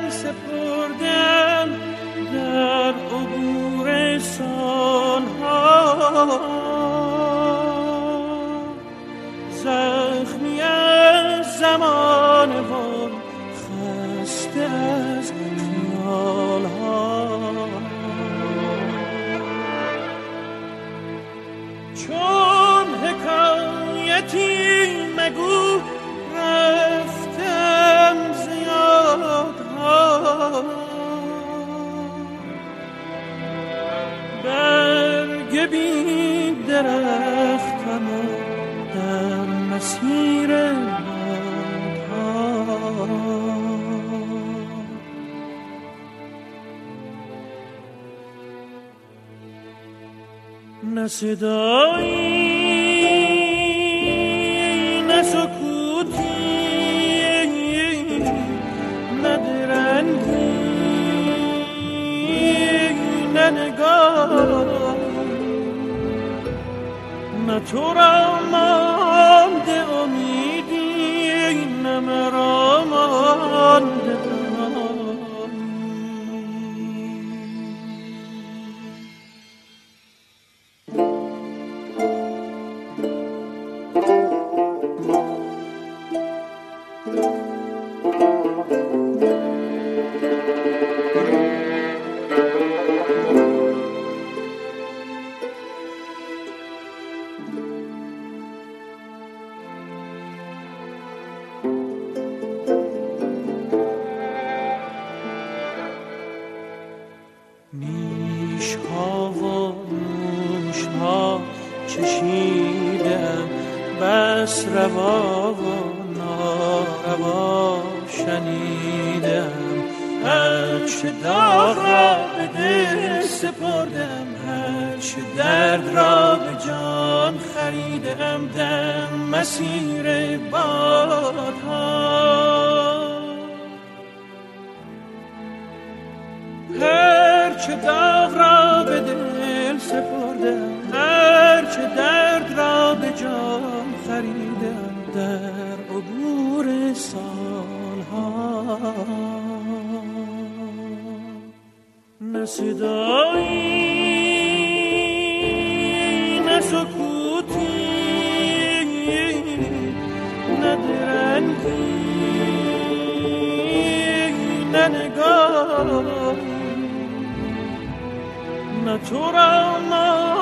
دل سپردم در عبور سالها، زخمی از زمان و خسته از خیالها. چون حکایتی مگو رفتم زیادها، برگ بی درختم در مسیر بادها. نه صدایی نه سکوتی، نه درنگی نه نگاه، نه تو را مانده امیدی نه مرا مانده. نیش‌ها و نوش‌ها چشیدم، بس روا و ناروا شنیدم. هرچه داغ را به دل سپردم، هرچه درد را به جان خریدم در مسیر بادها. هرچه داغ را به دل سپردم، هرچه درد را به جان خریدم در عبور سالها. نه صدایی نه سکوتی، نه درنگی نه نگاه، نه تو را